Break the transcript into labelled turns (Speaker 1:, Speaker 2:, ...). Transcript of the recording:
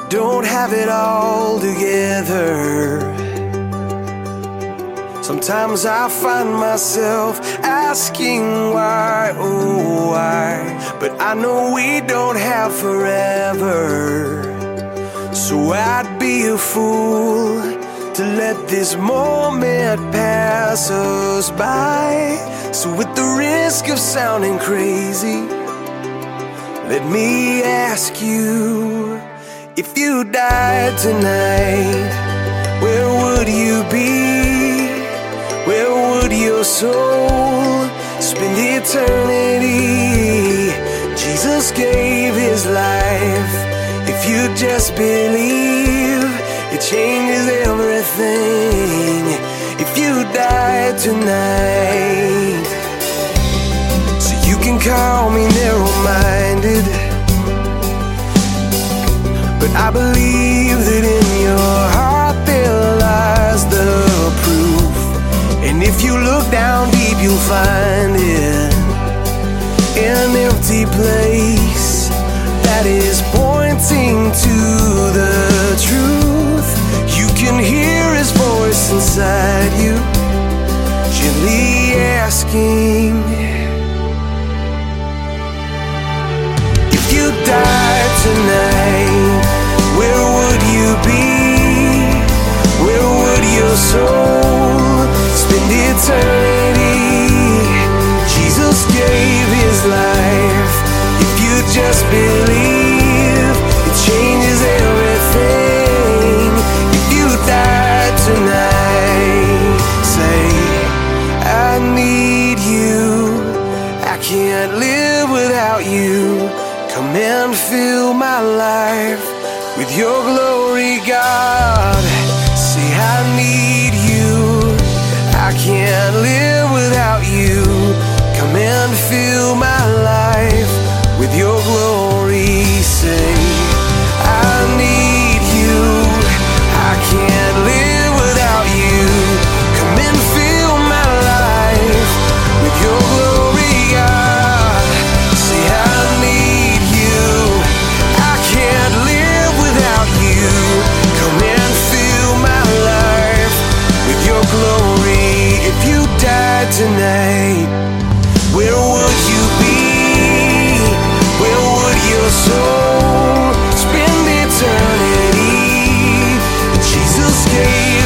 Speaker 1: don't have it all together. Sometimes I find myself asking why, oh why. But I know we don't have forever, so I'd be a fool to let this moment pass us by. So with the risk of sounding crazy, let me ask you, if you died tonight, where would you be? Where would your soul spend eternity? Jesus gave his life. If you just believe, it changes everything. If you died tonight, so you can call me narrow-minded, but I believe that in your heart there lies the proof. And if you look down deep, you'll find it, an empty place that is pointing to the truth. You can hear his voice inside you, gently asking, if you died tonight, where would you be? Where would your soul spend eternity? Jesus gave his life. If you just believe, it changes everything. If you died tonight, say, I need you, I can't live without you. Come and fill my life with your glory, God. Say, I need you, I can't live without you. Come and fill my life with your glory. Say, I need you, I can't live without you. Come and fill my life with your glory, God. Say, I need you, I can't live without you. Come and fill my life with your glory. If you died tonight, where would you be? Where would your soul spend eternity? Jesus gave